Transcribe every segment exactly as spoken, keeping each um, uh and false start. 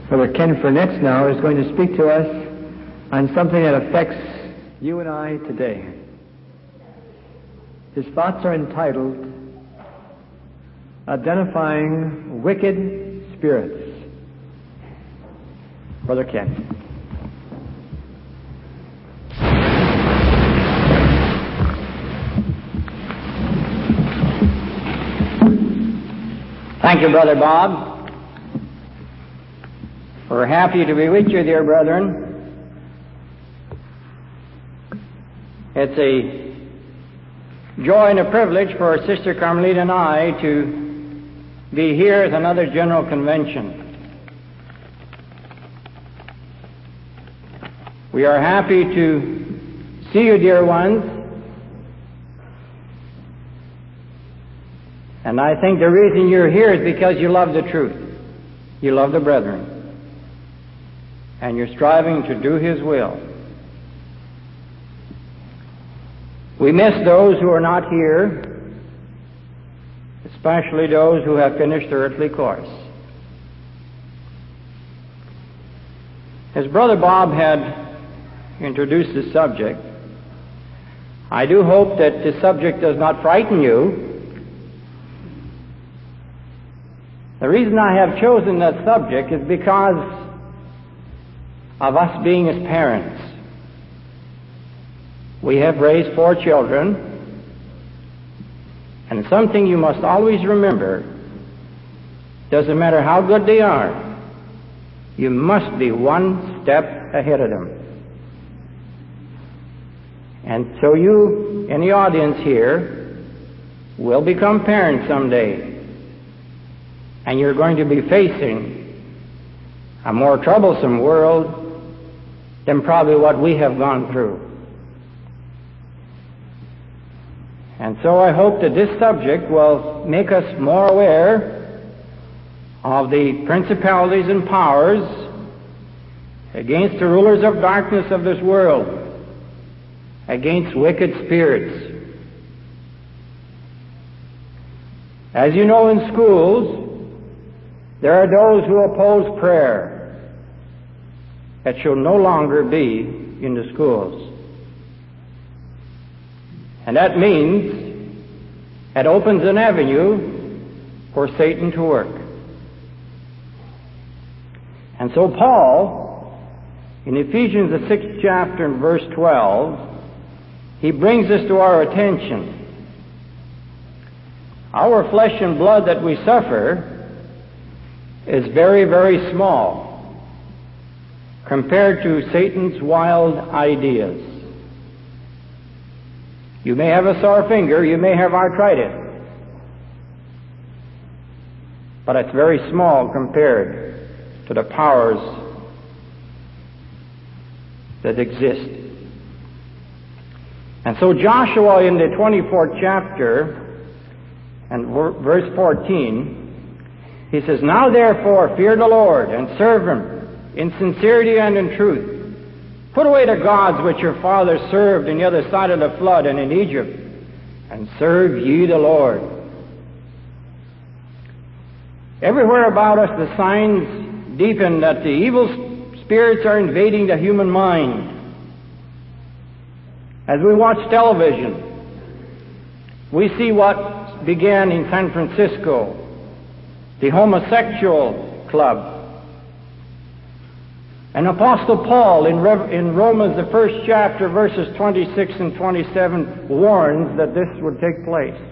Brother Ken Furnetz now is going to speak to us on something that affects you and I today. His thoughts are entitled, Identifying Wicked Spirits. Brother Ken. Thank you, Brother Bob. We're happy to be with you, dear brethren. It's a joy and a privilege for Sister Carmelita and I to be here at another General Convention. We are happy to see you, dear ones. And I think the reason you're here is because you love the truth. You love the brethren. And you're striving to do His will. We miss those who are not here, especially those who have finished their earthly course. As Brother Bob had introduced the subject, I do hope that the subject does not frighten you. The reason I have chosen that subject is because of us being His parents. We have raised four children, and something you must always remember, doesn't matter how good they are, you must be one step ahead of them. And so you, in the audience here, will become parents someday, and you're going to be facing a more troublesome world than probably what we have gone through. And so I hope that this subject will make us more aware of the principalities and powers against the rulers of darkness of this world, against wicked spirits. As you know, in schools, there are those who oppose prayer. That shall no longer be in the schools. And that means it opens an avenue for Satan to work. And so Paul, in Ephesians the sixth chapter and verse twelve, he brings this to our attention. Our flesh and blood that we suffer is very, very small compared to Satan's wild ideas. You may have a sore finger, you may have arthritis, but it's very small compared to the powers that exist. And so Joshua in the twenty-fourth chapter and verse fourteen, he says, "Now therefore fear the Lord and serve Him in sincerity and in truth. Put away the gods which your fathers served on the other side of the flood and in Egypt, and serve ye the Lord." Everywhere about us the signs deepen that the evil spirits are invading the human mind. As we watch television, we see what began in San Francisco, the homosexual club. And Apostle Paul in, Re- in Romans, the first chapter, verses twenty-six and twenty-seven, warns that this would take place.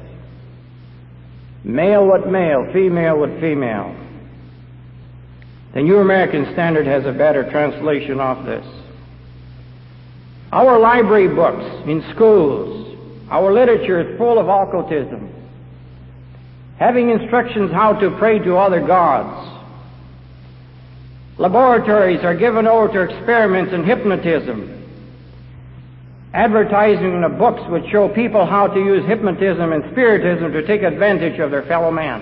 Male with male, female with female. The New American Standard has a better translation of this. Our library books in schools, our literature is full of occultism, having instructions how to pray to other gods. Laboratories are given over to experiments in hypnotism. Advertising in the books which show people how to use hypnotism and spiritism to take advantage of their fellow man.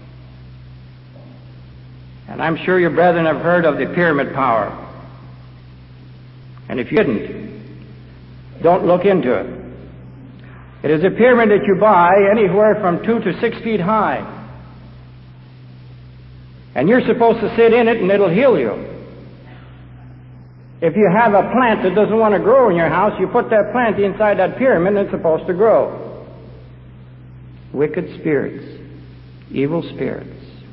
And I'm sure your brethren have heard of the pyramid power. And if you didn't, don't look into it. It is a pyramid that you buy anywhere from two to six feet high. And you're supposed to sit in it and it'll heal you. If you have a plant that doesn't want to grow in your house, you put that plant inside that pyramid and it's supposed to grow. Wicked spirits, evil spirits.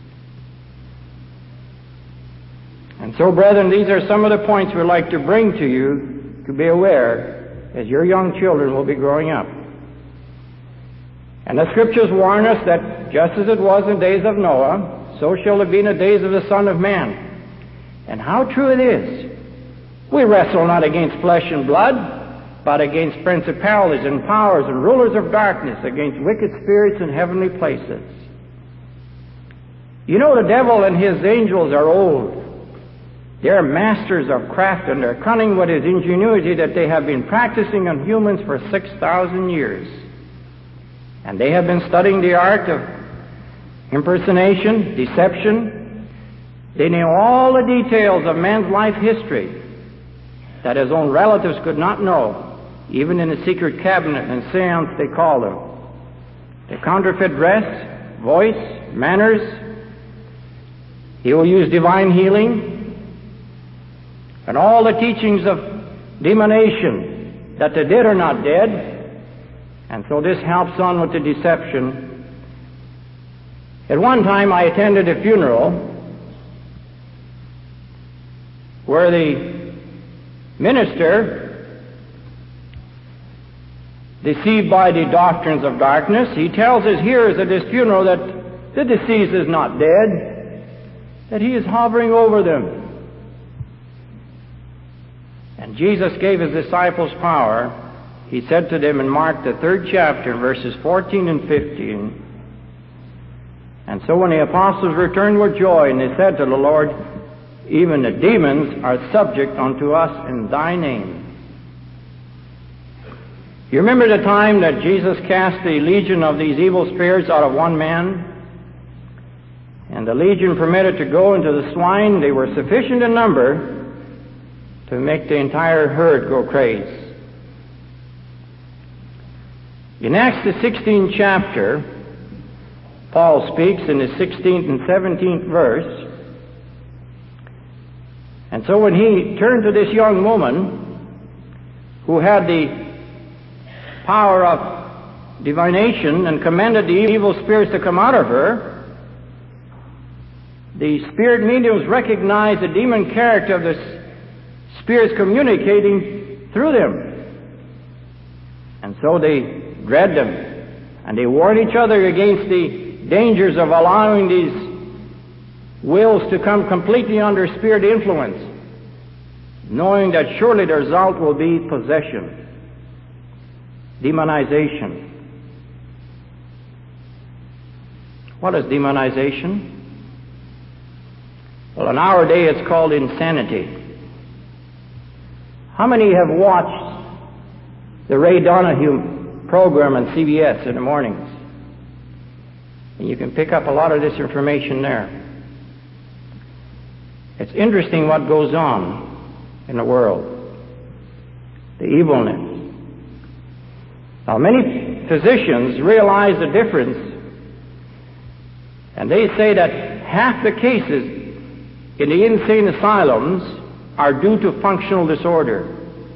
And so, brethren, these are some of the points we'd like to bring to you to be aware as your young children will be growing up. And the Scriptures warn us that just as it was in the days of Noah, so shall it be in the days of the Son of Man. And how true it is. We wrestle not against flesh and blood, but against principalities and powers and rulers of darkness, against wicked spirits in heavenly places. You know, the devil and his angels are old. They're masters of craft, and they're cunning with his ingenuity that they have been practicing on humans for six thousand years. And they have been studying the art of impersonation, deception. They know all the details of man's life history that his own relatives could not know, even in a secret cabinet and seance they call them. They counterfeit dress, voice, manners. He will use divine healing and all the teachings of demonation, that the dead are not dead. And so this helps on with the deception. At one time I attended a funeral where the minister, deceived by the doctrines of darkness, he tells his hearers at this funeral that the deceased is not dead, that he is hovering over them. And Jesus gave his disciples power. He said to them in Mark, the third chapter, verses fourteen and fifteen, and so when the apostles returned with joy, and they said to the Lord, even the demons are subject unto us in thy name. You remember the time that Jesus cast the legion of these evil spirits out of one man? And the legion permitted to go into the swine. They were sufficient in number to make the entire herd go crazy. In Acts the sixteenth chapter, Paul speaks in the sixteenth and seventeenth verse. And so when he turned to this young woman who had the power of divination and commanded the evil spirits to come out of her, the spirit mediums recognized the demon character of the spirits communicating through them. And so they dread them, and they warn each other against the dangers of allowing these wills to come completely under spirit influence, knowing that surely the result will be possession, demonization. What is demonization? Well, in our day it's called insanity. How many have watched the Ray Donahue program on C B S in the mornings? And you can pick up a lot of this information there. It's interesting what goes on in the world, the evilness. Now, many physicians realize the difference, and they say that half the cases in the insane asylums are due to functional disorder.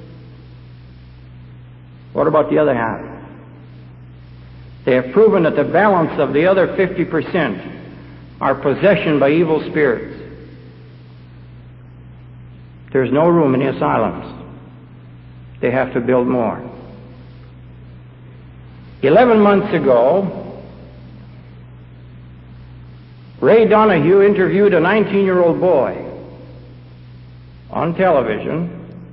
What about the other half? They have proven that the balance of the other fifty percent are possession by evil spirits. There's no room in the asylums. They have to build more. Eleven months ago, Ray Donahue interviewed a nineteen-year-old boy on television.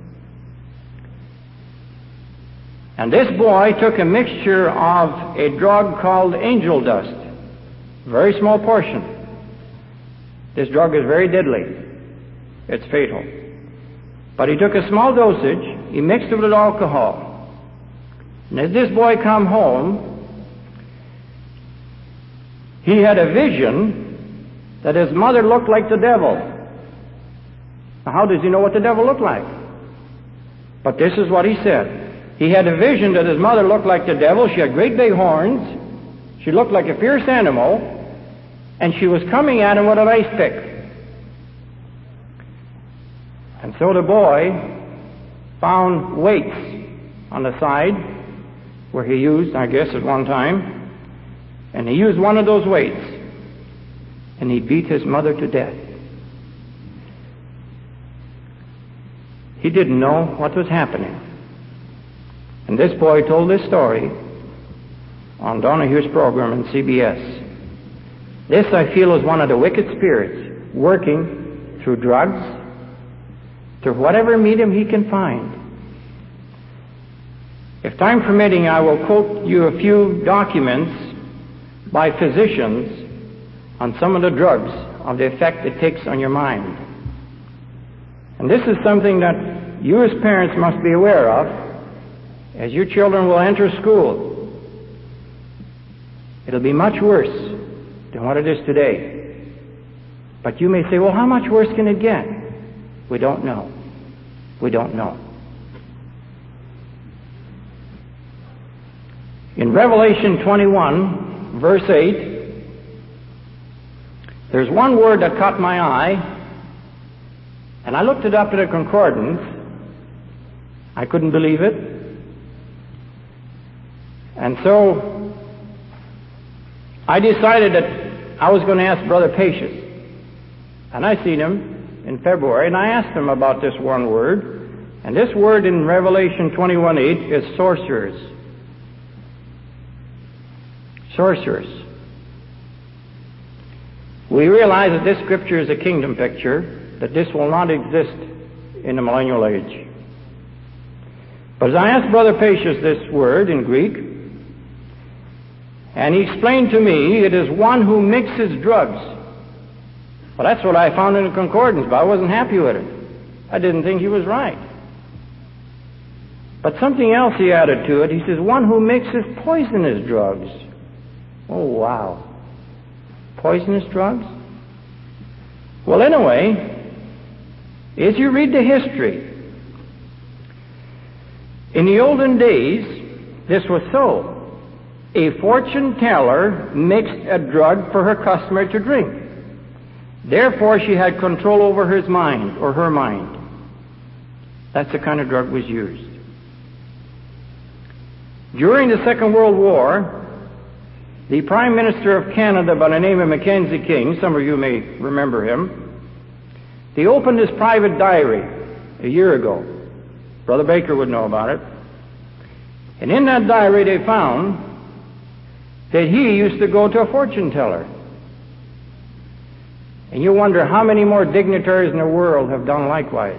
And this boy took a mixture of a drug called angel dust, very small portion. This drug is very deadly. It's fatal. But he took a small dosage, he mixed it with alcohol. And as this boy come home, he had a vision that his mother looked like the devil. Now, how does he know what the devil looked like? But this is what he said. He had a vision that his mother looked like the devil. She had great big horns. She looked like a fierce animal. and she was coming at him with an ice pick. And so the boy found weights on the side where he used, I guess, at one time, and he used one of those weights, and he beat his mother to death. He didn't know what was happening. And this boy told this story on Donahue's program in C B S. This, I feel, is one of the wicked spirits working through drugs, through whatever medium he can find. If time permitting, I will quote you a few documents by physicians on some of the drugs, of the effect it takes on your mind. And this is something that you as parents must be aware of as your children will enter school. It'll be much worse than what it is today. But you may say, well, how much worse can it get? We don't know. We don't know. In Revelation twenty-one, verse eight, there's one word that caught my eye, and I looked it up in a concordance. I couldn't believe it. And so I decided that I was going to ask Brother Pacius. And I seen him in February, and I asked him about this one word. And this word in Revelation twenty-one eight is sorcerers. Sorcerers. We realize that this scripture is a kingdom picture, that this will not exist in the millennial age. But as I asked Brother Pacius this word in Greek, and he explained to me it is one who mixes drugs. Well, that's what I found in the concordance, but I wasn't happy with it. I didn't think he was right. But something else he added to it. He says, one who mixes poisonous drugs. Oh, wow. Poisonous drugs? Well, anyway, as you read the history, in the olden days, this was so. A fortune teller mixed a drug for her customer to drink. Therefore, she had control over his mind, or her mind. That's the kind of drug was used. During the Second World War, the Prime Minister of Canada by the name of Mackenzie King, some of you may remember him, he opened his private diary a year ago. Brother Baker would know about it. And in that diary they found that he used to go to a fortune teller. And you wonder how many more dignitaries in the world have done likewise.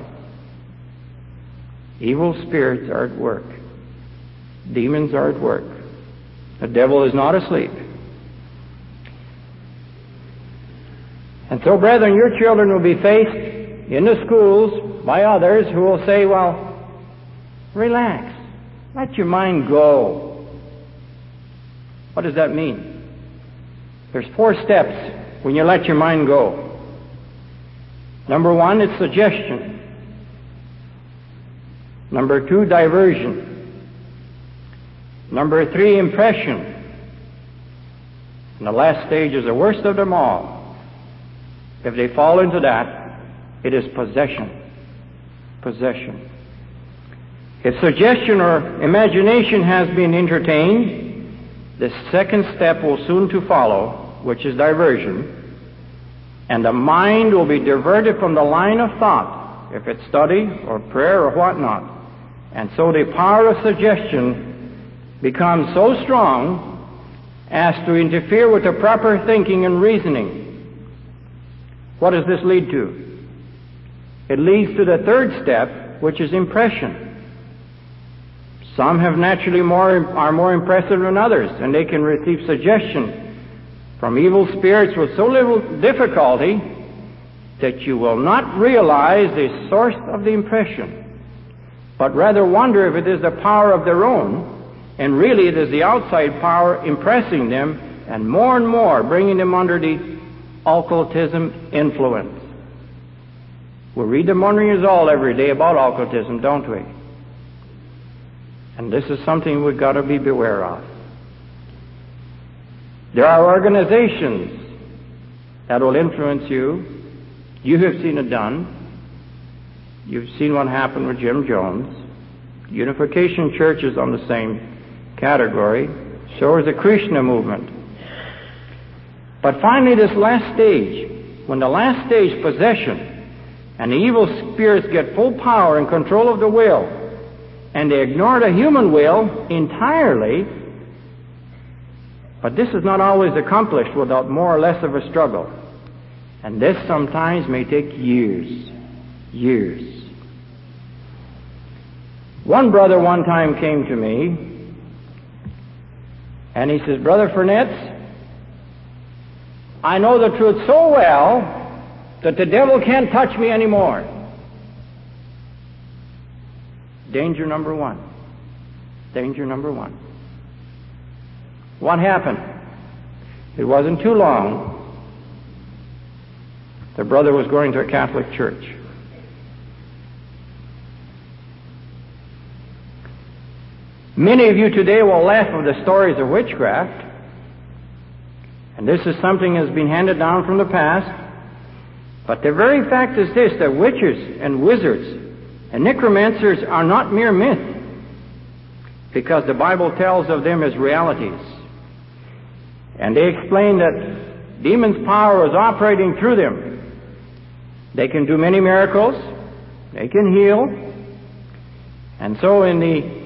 Evil spirits are at work. Demons are at work. The devil is not asleep. And so, brethren, your children will be faced in the schools by others who will say, well, relax. Let your mind go. What does that mean? There's four steps when you let your mind go. Number one, it's suggestion. Number two, diversion. Number three, impression. And the last stage is the worst of them all. If they fall into that, it is possession. Possession. If suggestion or imagination has been entertained, the second step will soon to follow, which is diversion. And the mind will be diverted from the line of thought, if it's study or prayer or whatnot. And so the power of suggestion becomes so strong as to interfere with the proper thinking and reasoning. What does this lead to? It leads to the third step, which is impression. Some have naturally more, are more impressive than others, and they can receive suggestion from evil spirits with so little difficulty that you will not realize the source of the impression, but rather wonder if it is the power of their own, and really it is the outside power impressing them and more and more bringing them under the occultism influence. We read the Morning Result every day about occultism, don't we? And this is something we've got to be beware of. There are organizations that will influence you. You have seen it done. You've seen what happened with Jim Jones. Unification Church is on the same category. So is the Krishna movement. But finally, this last stage, when the last stage, possession, and the evil spirits get full power and control of the will, and they ignore the human will entirely, but this is not always accomplished without more or less of a struggle. And this sometimes may take years, years. One brother one time came to me, and he says, Brother Furness, I know the truth so well that the devil can't touch me anymore. Danger number one. Danger number one. What happened? It wasn't too long. The brother was going to a Catholic church. Many of you today will laugh at the stories of witchcraft. And this is something that has been handed down from the past. But the very fact is this, that witches and wizards and necromancers are not mere myth, because the Bible tells of them as realities. And they explain that demons' power is operating through them. They can do many miracles. They can heal. And so in the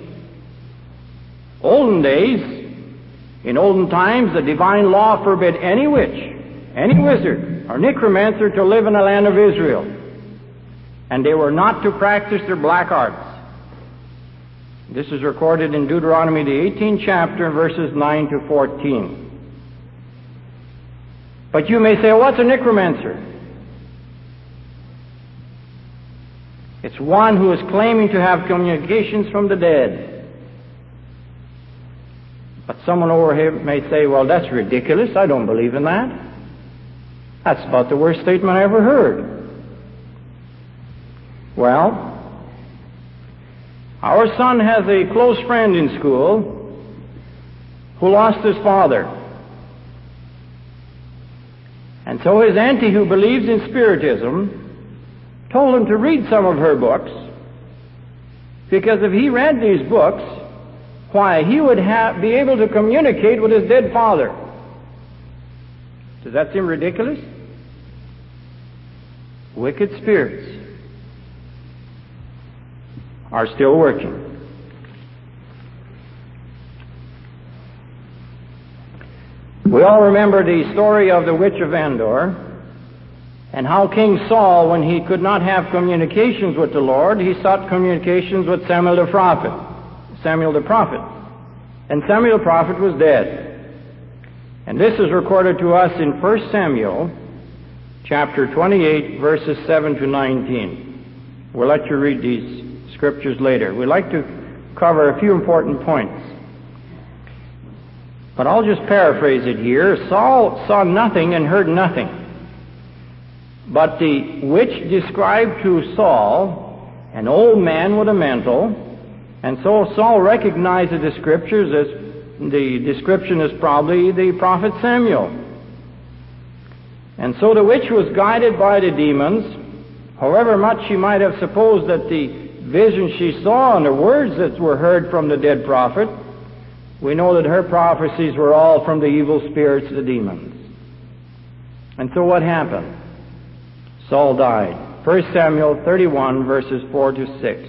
olden days, in olden times, the divine law forbid any witch, any wizard, or necromancer to live in the land of Israel. And they were not to practice their black arts. This is recorded in Deuteronomy, the eighteenth chapter, verses nine to fourteen. But you may say, what's a necromancer? It's one who is claiming to have communications from the dead. But someone over here may say, well, that's ridiculous. I don't believe in that. That's about the worst statement I ever heard. Well, our son has a close friend in school who lost his father. And so his auntie, who believes in Spiritism, told him to read some of her books, because if he read these books, why, he would have, be able to communicate with his dead father. Does that seem ridiculous? Wicked spirits are still working. We all remember the story of the witch of Endor, and how King Saul, when he could not have communications with the Lord, he sought communications with Samuel the prophet. Samuel the prophet. And Samuel the prophet was dead. And this is recorded to us in First Samuel, chapter twenty-eight, verses seven to nineteen. We'll let you read these scriptures later. We'd like to cover a few important points. But I'll just paraphrase it here. Saul saw nothing and heard nothing. But the witch described to Saul an old man with a mantle, and so Saul recognized the scriptures as the description is probably the prophet Samuel. And so the witch was guided by the demons, however much she might have supposed that the vision she saw and the words that were heard from the dead prophet, we know that her prophecies were all from the evil spirits, the demons. And so what happened? Saul died. First Samuel thirty-one, verses four to six.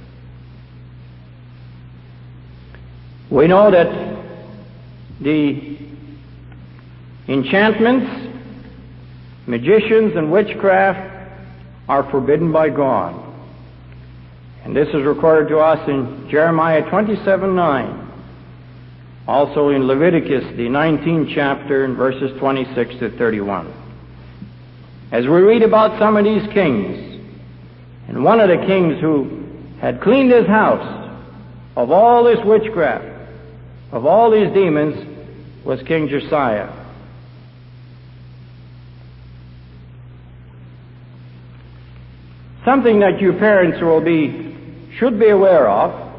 We know that the enchantments, magicians, and witchcraft are forbidden by God. And this is recorded to us in Jeremiah twenty-seven nine. Also in Leviticus, the nineteenth chapter, and verses twenty-six to thirty-one. As we read about some of these kings, and one of the kings who had cleaned his house of all this witchcraft, of all these demons, was King Josiah. Something that you parents will be, should be aware of,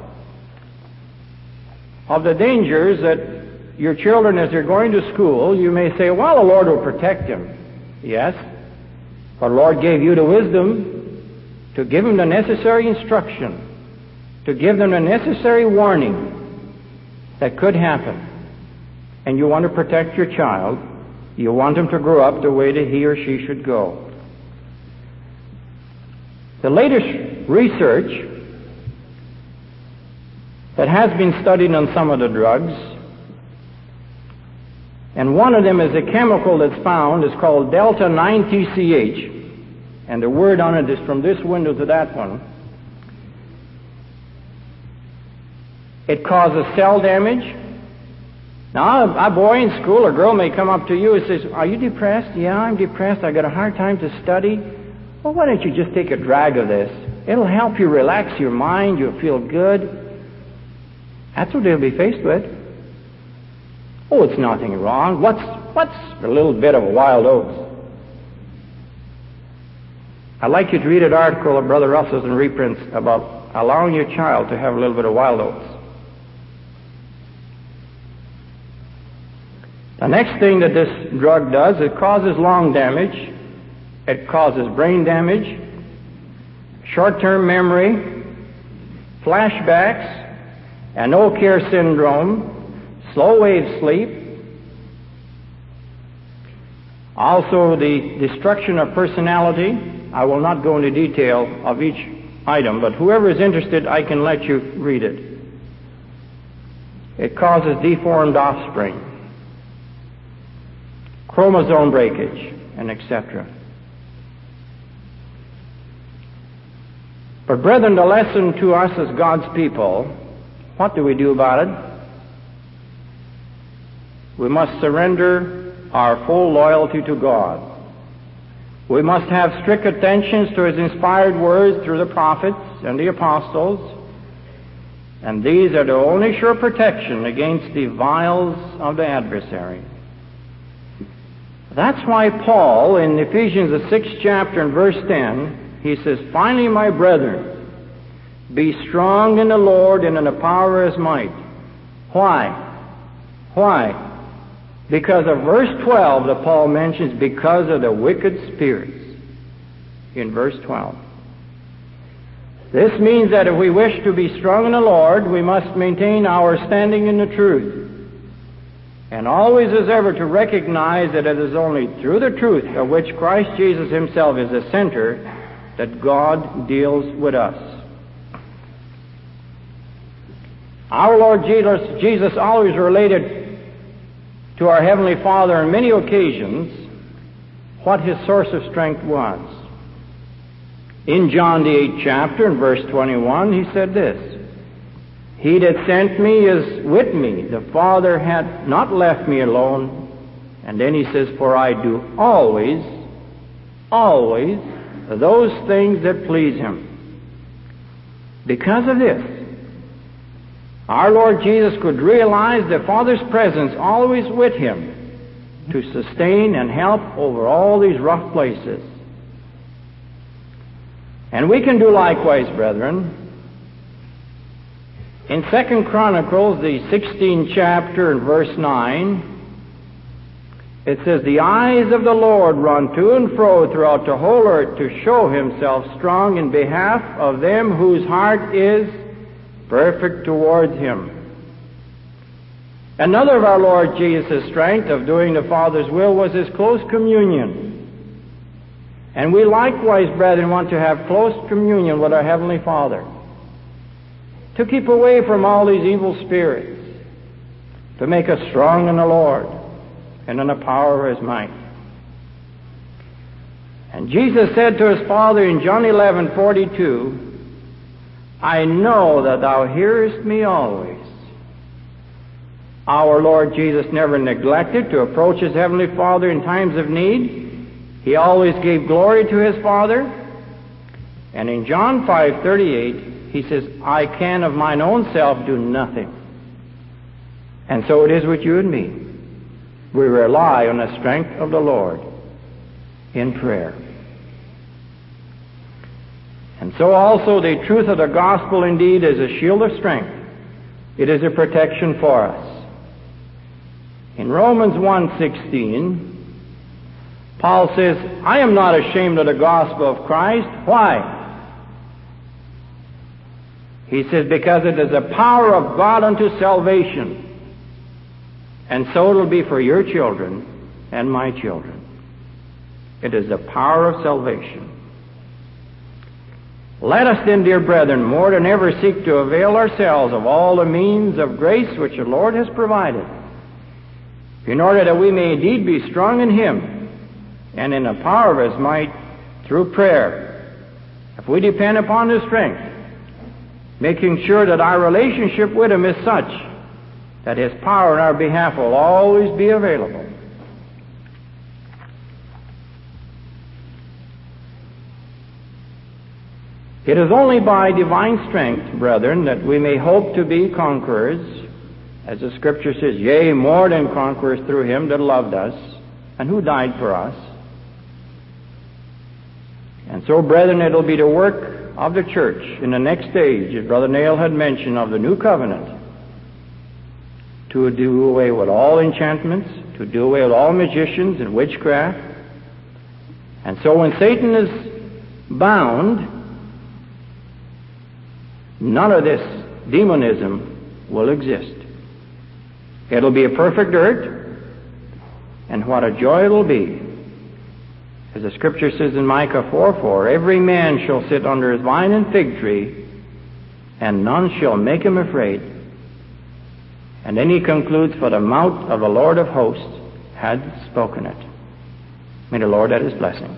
of the dangers that your children, as they're going to school, you may say, well, the Lord will protect them. Yes. But the Lord gave you the wisdom to give them the necessary instruction, to give them the necessary warning that could happen. And you want to protect your child. You want him to grow up the way that he or she should go. The latest research that has been studied on some of the drugs, and one of them is a chemical that's found, is called delta nine T C H, and the word on it is from this window to that one. It causes cell damage. Now, a boy in school or girl may come up to you and says, "Are you depressed?" "Yeah, I'm depressed. I got a hard time to study." "Well, why don't you just take a drag of this? It'll help you relax your mind. You'll feel good." That's what they'll be faced with. "Oh, it's nothing wrong. What's what's a little bit of a wild oats?" I'd like you to read an article of Brother Russell's in reprints about allowing your child to have a little bit of wild oats. The next thing that this drug does, it causes lung damage, it causes brain damage, short-term memory, flashbacks, and no-care syndrome, slow-wave sleep, also the destruction of personality. I will not go into detail of each item, but whoever is interested, I can let you read it. It causes deformed offspring, chromosome breakage, and et cetera. But brethren, the lesson to us as God's people, what do we do about it? We must surrender our full loyalty to God. We must have strict attention to His inspired words through the prophets and the apostles, and these are the only sure protection against the vials of the adversary. That's why Paul, in Ephesians the sixth chapter and verse ten, he says, "Finally, my brethren, be strong in the Lord and in the power of His might." Why? Why? Because of verse twelve that Paul mentions, because of the wicked spirits, in verse twelve. This means that if we wish to be strong in the Lord, we must maintain our standing in the truth. And always as ever to recognize that it is only through the truth of which Christ Jesus Himself is the center that God deals with us. Our Lord Jesus, Jesus always related to our Heavenly Father on many occasions what His source of strength was. In John the eighth chapter and verse twenty-one, He said this, "He that sent me is with me. The Father hath not left me alone." And then He says, "For I do always, always those things that please Him." Because of this, our Lord Jesus could realize the Father's presence always with Him to sustain and help over all these rough places. And we can do likewise, brethren. In Second Chronicles, the sixteenth chapter and verse nine, it says, "The eyes of the Lord run to and fro throughout the whole earth to show Himself strong in behalf of them whose heart is perfect towards Him." Another of our Lord Jesus' strength of doing the Father's will was His close communion. And we likewise, brethren, want to have close communion with our Heavenly Father, to keep away from all these evil spirits, to make us strong in the Lord and in the power of His might. And Jesus said to His Father in John eleven forty-two, "I know that Thou hearest me always." Our Lord Jesus never neglected to approach His Heavenly Father in times of need. He always gave glory to His Father. And in John five thirty-eight, He says, "I can of mine own self do nothing." And so it is with you and me. We rely on the strength of the Lord in prayer. And so also the truth of the gospel indeed is a shield of strength. It is a protection for us. In Romans one sixteen, Paul says, I am not ashamed of the gospel of Christ. Why? He says, because it is the power of God unto salvation. And so it will be for your children and my children. It is the power of salvation. Let us then, dear brethren, more than ever seek to avail ourselves of all the means of grace which the Lord has provided, in order that we may indeed be strong in Him and in the power of His might through prayer. If we depend upon His strength, making sure that our relationship with Him is such that His power in our behalf will always be available. It is only by divine strength, brethren, that we may hope to be conquerors, as the Scripture says, yea, more than conquerors through Him that loved us and who died for us. And so, brethren, it will be the work of the church in the next stage, as Brother Nail had mentioned, of the new covenant, to do away with all enchantments, to do away with all magicians and witchcraft. And so when Satan is bound, none of this demonism will exist. It'll be a perfect earth, and what a joy it'll be. As the Scripture says in Micah four four, every man shall sit under his vine and fig tree, and none shall make him afraid. And then he concludes, for the mouth of the Lord of hosts had spoken it. May the Lord add His blessing.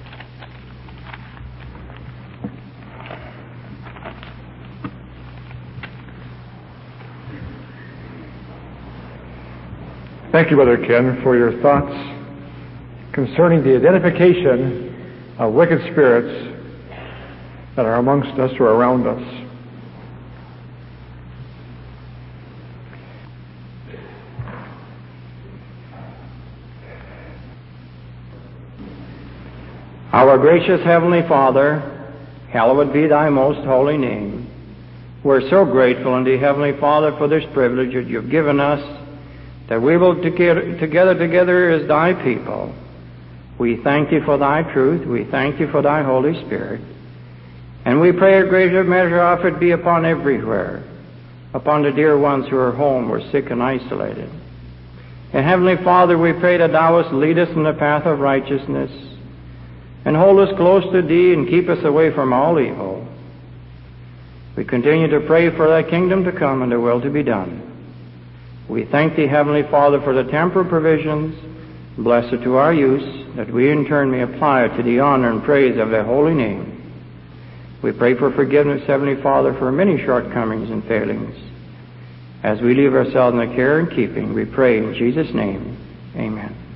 Thank you, Brother Ken, for your thoughts concerning the identification of wicked spirits that are amongst us or around us. Our gracious Heavenly Father, hallowed be Thy most holy name. We're so grateful unto Heavenly Father for this privilege that You've given us, that we will together, together together as Thy people. We thank Thee for Thy truth. We thank Thee for Thy Holy Spirit. And we pray a greater measure of it be upon everywhere, upon the dear ones who are home or sick and isolated. And Heavenly Father, we pray that Thou wouldst lead us in the path of righteousness, and hold us close to Thee and keep us away from all evil. We continue to pray for Thy kingdom to come and Thy will to be done. We thank Thee, Heavenly Father, for the temporal provisions. Bless it to our use, that we in turn may apply it to the honor and praise of Thy holy name. We pray for forgiveness, Heavenly Father, for many shortcomings and failings. As we leave ourselves in the care and keeping, we pray in Jesus' name. Amen.